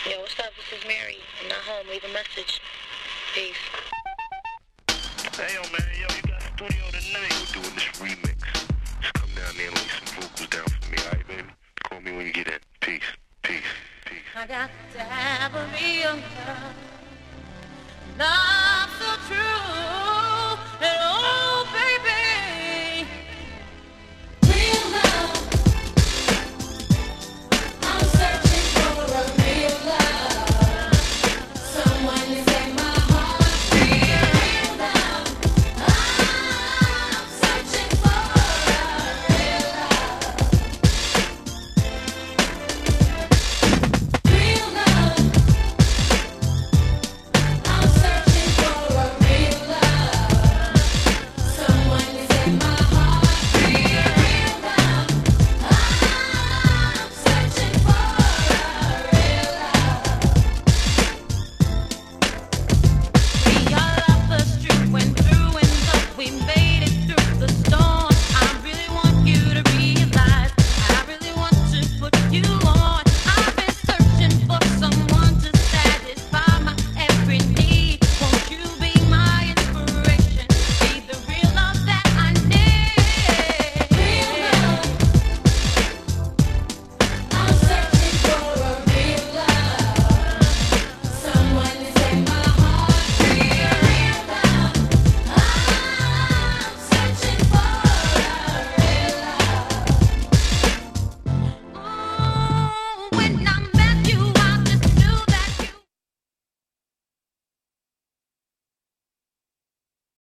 Yo, what's up? This is Mary. I'm not home. Leave a message. Peace. Hey, yo, man. Yo, you got studio tonight. We're doing this remix. Just come down there and lay some vocals down for me, alright, baby? Call me when you get in. Peace. Peace. Peace. I got to have a real love. Love so true.